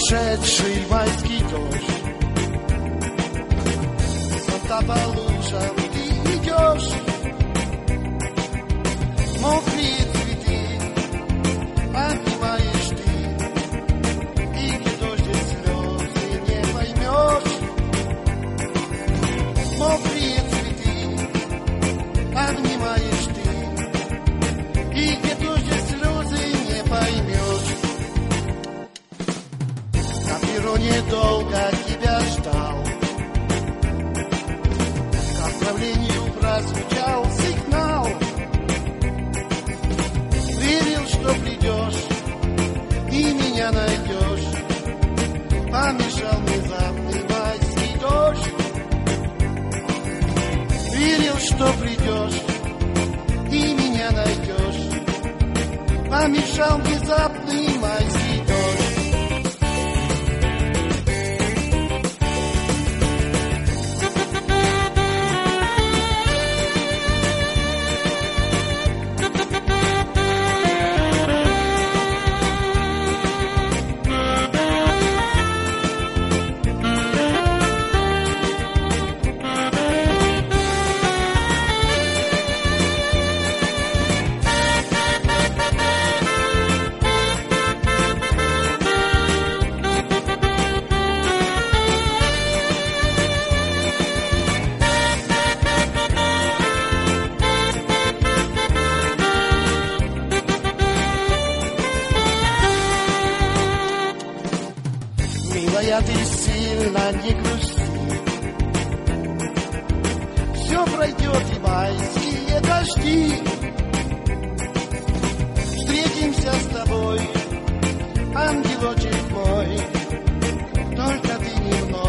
Сумасшедший майский дождь, Санта по лужам ты идешь, мокрые цветы обнимаешь ты, и где дождь и слезы не поймешь. Мокрые цветы обнимаешь ты, и где дождь и слезы не поймешь. Недолго тебя ждал, к отправлению прозвучал сигнал. Верил, что придешь и меня найдешь. Помешал внезапный майский дождь. Верил, что придешь и меня найдешь. Помешал внезапный майский дождь. Милая, ты сильно не грусти, все пройдет и майские дожди. Встретимся с тобой, ангелочек мой, только ты немного